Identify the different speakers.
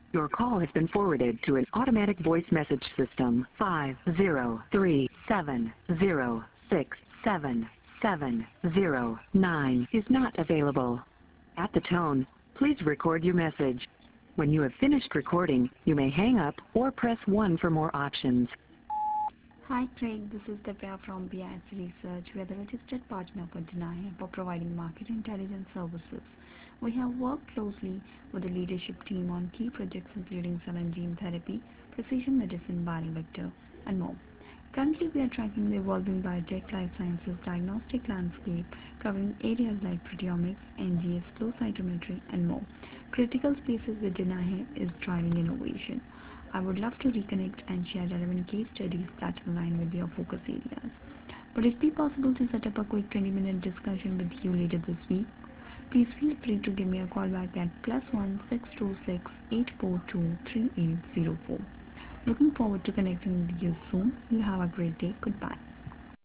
Speaker 1: Your call has been forwarded to an automatic voice message system. 50370677709 is not available. At the tone, please record your message. When you have finished recording, you may hang up or press 1 for more options.
Speaker 2: Hi Craig, this is Divya from BIS Research. We are the registered partner for Denia for providing market intelligence services. We have worked closely with the leadership team on key projects including cell and gene therapy, precision medicine, viral vector, and more. Currently, we are tracking the evolving biotech life sciences diagnostic landscape, covering areas like proteomics, NGS, flow cytometry, and more. Critical spaces with Denia is driving innovation. I would love to reconnect and share relevant case studies that align with your focus areas. Would it be possible to set up a quick 20-minute discussion with you later this week? Please feel free to give me a call back at +1 626 842 3804. Looking forward to connecting with you soon. You have a great day. Goodbye.